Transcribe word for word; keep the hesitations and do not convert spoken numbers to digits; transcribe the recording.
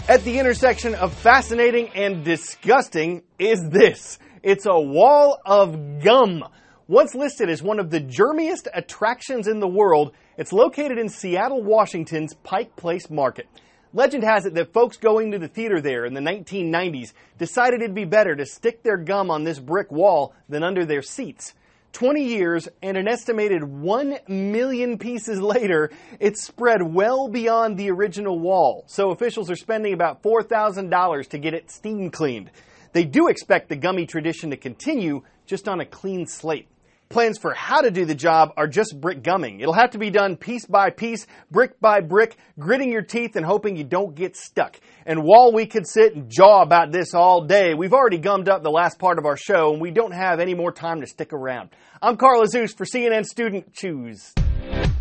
At the intersection of fascinating and disgusting is this. It's a wall of gum. Once listed as one of the germiest attractions in the world, it's located in Seattle, Washington's Pike Place Market. Legend has it that folks going to the theater there in the nineteen nineties decided it'd be better to stick their gum on this brick wall than under their seats. twenty years and an estimated one million pieces later, it's spread well beyond the original wall, so officials are spending about four thousand dollars to get it steam cleaned. They do expect the gummy tradition to continue, just on a clean slate. Plans for how to do the job are just brick gumming. It'll have to be done piece by piece, brick by brick, gritting your teeth and hoping you don't get stuck. And while we could sit and jaw about this all day, we've already gummed up the last part of our show and we don't have any more time to stick around. I'm Carl Azuz for C N N Student Choose.